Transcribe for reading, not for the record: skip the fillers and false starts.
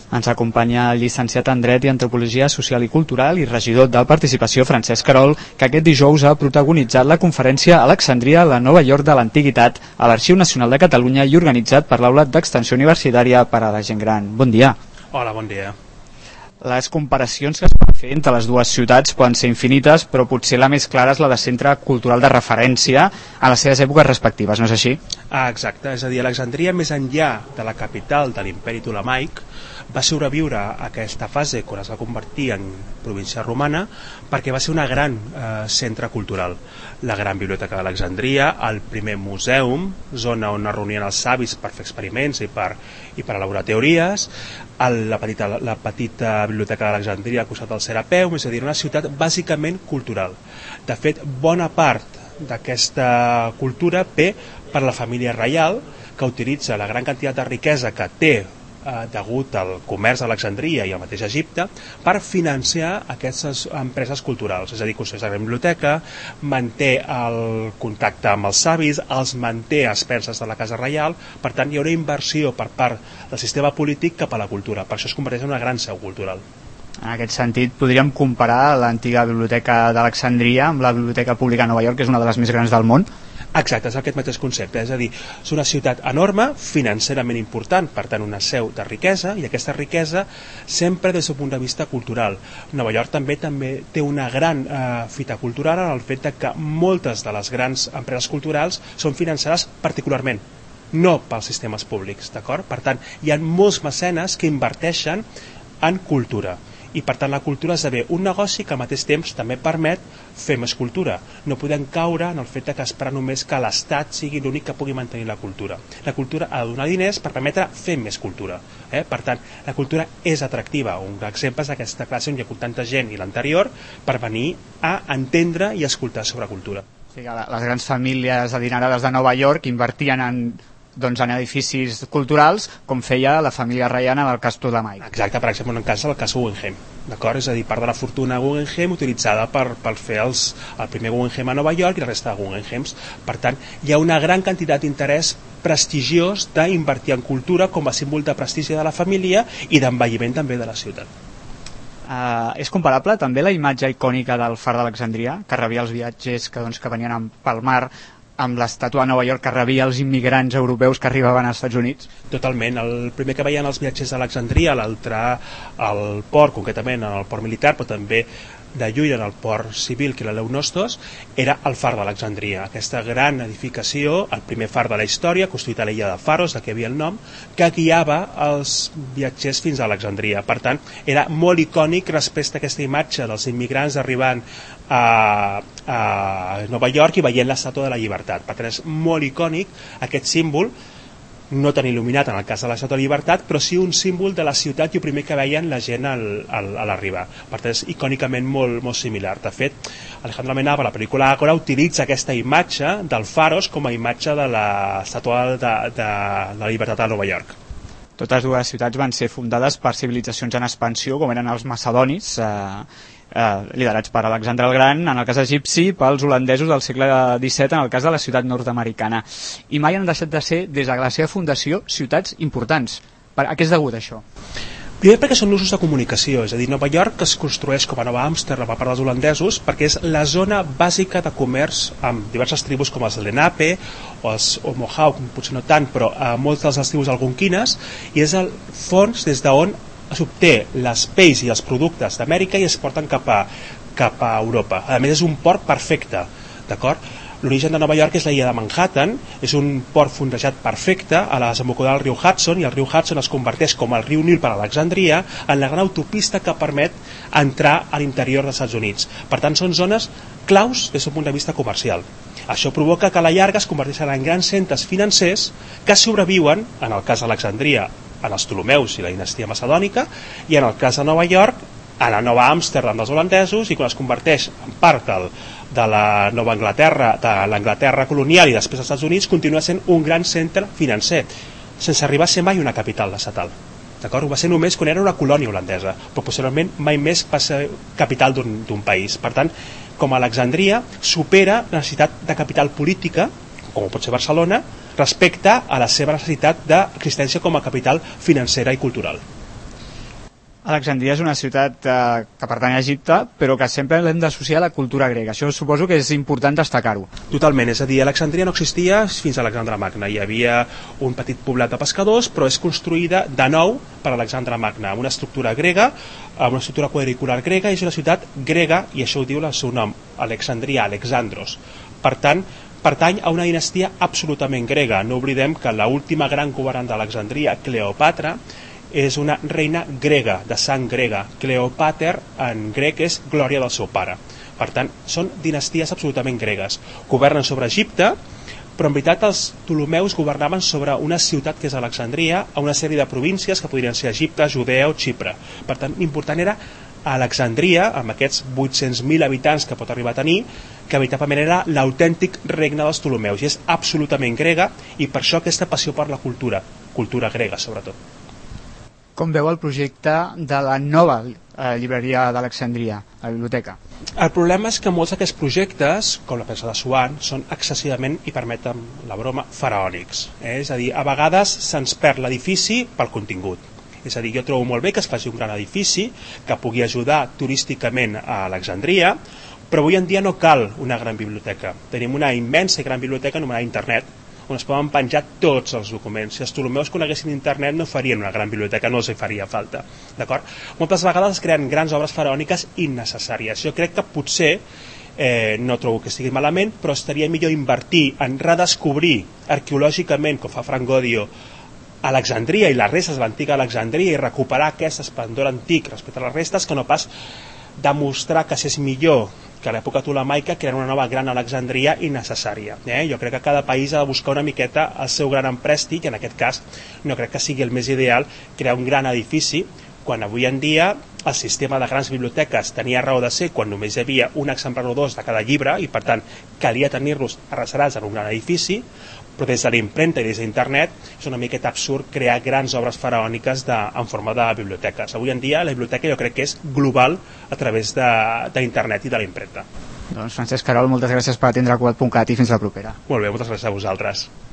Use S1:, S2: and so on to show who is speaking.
S1: Ens acompanya el llicenciat en Dret i Antropologia Social i Cultural i regidor de Participació, Francesc Querol, que aquest dijous ha protagonitzat la conferència Alexandria, la Nova York de l'Antiguitat, a l'Arxiu Nacional de Catalunya i organitzat per l'Aula d'Extensió Universitària per a la Gent Gran. Bon dia.
S2: Hola, bon dia.
S1: Les comparacions que es van fer entre les dues ciutats poden ser infinites, però potser la més clara és la de centre cultural de referència a les seves èpoques respectives, no és així?
S2: Exacte, és a dir, Alexandria, més enllà de la capital de l'imperi Ptolemaic, va sobreviure a aquesta fase quan es va convertir en província romana perquè va ser una gran centre cultural. La gran biblioteca d'Alexandria, el primer museu, zona on es reunien els savis per fer experiments i per elaborar teories, la petita biblioteca d'Alexandria al costat del Serapeum, és a dir, una ciutat bàsicament cultural. De fet, bona part d'aquesta cultura ve per la família reial, que utilitza la gran quantitat de riquesa que té degut al comerç d'Alexandria i al mateix Egipte per financiar aquestes empreses culturals, és a dir, construeix la biblioteca, manté el contacte amb els savis, els manté a expenses de la casa reial. Per tant, hi ha una inversió per part del sistema polític cap a la cultura, per això es converteix en una gran seu cultural.
S1: En aquest sentit, podríem comparar l'antiga biblioteca d'Alexandria amb la Biblioteca Pública de Nova York, que és una de les més grans del món.
S2: Exacte, és aquest mateix concepte, és a dir, és una ciutat enorme, financerament important, per tant una seu de riquesa, i aquesta riquesa sempre des del punt de vista cultural. Nova York també té una gran fita cultural en el fet que moltes de les grans empreses culturals són finançades particularment, no pels sistemes públics, d'acord? Per tant, hi ha molts mecenes que inverteixen en cultura, i per tant la cultura esdevé un negoci que al mateix temps també permet fer més cultura. No podem caure en el fet que esperar només que l'Estat sigui l'únic que pugui mantenir la cultura. La cultura ha de donar diners per permetre fer més cultura. Per tant, la cultura és atractiva. Un exemple és aquesta classe on hi ha hagut tanta gent i l'anterior per venir a entendre i escoltar sobre cultura.
S1: Sí, les grans famílies adinerades de Nova York invertien en edificis culturals, com feia la família reial en el cas Ptolemaic.
S2: Exacte, per exemple, en el cas Guggenheim, d'acord? És a dir, part de la fortuna Guggenheim utilitzada per fer el primer Guggenheim a Nova York i la resta de Guggenheims. Per tant, hi ha una gran quantitat d'interès prestigiós d'invertir en cultura com a símbol de prestigi de la família i d'envelliment també de la ciutat.
S1: És comparable també la imatge icònica del far d'Alexandria, que rebia els viatgers que venien pel mar, amb l'estàtua de Nova York que rebia els immigrants europeus que arribaven als Estats Units?
S2: Totalment. El primer que veien els viatgers d'Alexandria, l'altre al port, concretament en el port militar, però també de lluny en el port civil, que era l'Eunostos, era el far d'Alexandria, aquesta gran edificació, el primer far de la història, construït a l'illa de Faros, de què hi havia el nom, que guiava els viatgers fins a Alexandria. Per tant, era molt icònic respecte a aquesta imatge dels immigrants arribant a Nova York i veient l'estàtua de la llibertat. Per tant, és molt icònic aquest símbol, no tan il·luminat en el cas de l'Estàtua de la Llibertat, però sí un símbol de la ciutat i el primer que veien la gent a l'arribar. Per tant, és icònicament molt similar. De fet, Alejandro Amenábar, la pel·lícula Ágora, utilitza aquesta imatge del Faros com a imatge de l'Estàtua de la Llibertat a Nova York.
S1: Totes dues ciutats van ser fundades per civilitzacions en expansió, com eren els macedonis, liderats per Alexandre el Gran, en el cas egipci, pels holandesos del segle XVII, en el cas de la ciutat nord-americana. I mai han deixat de ser, des de la seva fundació, ciutats importants. A què és degut això?
S2: Primer perquè són usos de comunicació, és a dir, Nova York es construeix com a Nova Amsterdam per part dels holandesos perquè és la zona bàsica de comerç amb diverses tribus com els Lenape o els Mohawk, potser no tant, però moltes de les tribus algonquines, i és el fons des d'on s'obté les pells i els productes d'Amèrica i es porten cap a Europa. A més, és un port perfecte, d'acord? L'origen de Nova York és la illa de Manhattan, és un port fondejat perfecte a la desembocadura del riu Hudson, i el riu Hudson es converteix com el riu Nil per a Alexandria en la gran autopista que permet entrar a l'interior dels Estats Units. Per tant, són zones claus des del punt de vista comercial. Això provoca que a la llarga es converteixen en grans centres financers que sobreviuen, en el cas d'Alexandria, en els Ptolemeus i la dinastia macedònica, i en el cas de Nova York, a la Nova Amsterdam dels holandesos, i quan es converteix en part de la Nova Anglaterra, de l'Anglaterra colonial i després dels Estats Units, continua sent un gran centre financer, sense arribar a ser mai una capital estatal. D'acord? Ho va ser només quan era una colònia holandesa, però posteriorment mai més va ser capital d'un país. Per tant, com a Alexandria, supera la necessitat de capital política, com pot ser Barcelona, respecte a la seva necessitat d'existència com a capital financera i cultural.
S1: Alexandria és una ciutat que pertany a Egipte, però que sempre l'hem d'associar a la cultura grega. Això suposo que és important destacar-ho.
S2: Totalment, és a dir, Alexandria no existia fins a Alexandre Magne. Hi havia un petit poblat de pescadors, però és construïda de nou per Alexandre Magne, amb una estructura grega, amb una estructura quadricular grega, i és una ciutat grega, i això ho diu el seu nom, Alexandria, Alexandros. Per tant, pertany a una dinastia absolutament grega. No oblidem que l'última gran governant d'Alexandria, Cleòpatra, és una reina grega, de sang grega. Cleòpater en grec és glòria del seu pare. Per tant, són dinasties absolutament gregues. Governen sobre Egipte, però en veritat els Ptolemeus governaven sobre una ciutat que és Alexandria, a una sèrie de províncies que podrien ser Egipte, Judea o Xipre. Per tant, l'important era Alexandria, amb aquests 800.000 habitants que pot arribar a tenir, que veritablement era l'autèntic regne dels Ptolemeus, i és absolutament grega, i per això aquesta passió per la cultura grega sobretot.
S1: Com veu el projecte de la nova llibreria d'Alexandria, la biblioteca?
S2: El problema és que molts d'aquests projectes, com la peça de Swan, són excessivament, i permetem la broma, faraònics. És a dir, a vegades se'ns perd l'edifici pel contingut. És a dir, jo trobo molt bé que es faci un gran edifici que pugui ajudar turísticament a Alexandria, però avui en dia no cal una gran biblioteca. Tenim una immensa i gran biblioteca anomenada Internet, on es poden penjar tots els documents. Si els Ptolemeus coneguessin internet no farien una gran biblioteca, no els hi faria falta. D'acord? Moltes vegades es creen grans obres faraòniques innecessàries. Jo crec que potser, no trobo que estigui malament, però estaria millor invertir en redescobrir arqueològicament, com fa Frank Godio, Alexandria i les restes de l'antiga Alexandria, i recuperar aquest esplendor antic respecte a les restes, que no pas demostrar que és millor que a l'època tolemaica crear una nova gran Alexandria innecessària. Jo crec que cada país ha de buscar una miqueta el seu gran emprèstic, i en aquest cas no crec que sigui el més ideal crear un gran edifici, quan avui en dia el sistema de grans biblioteques tenia raó de ser quan només hi havia un exemplar o dos de cada llibre, i per tant calia tenir-los arrecerats en un gran edifici, però des de l'impremta i des d'internet és una miqueta absurd crear grans obres faraòniques en forma de biblioteques. Avui en dia la biblioteca jo crec que és global a través d'internet i de l'impremta.
S1: Doncs Francesc Querol, moltes gràcies per atendre Cugat.cat i fins la propera.
S2: Molt bé, moltes gràcies a vosaltres.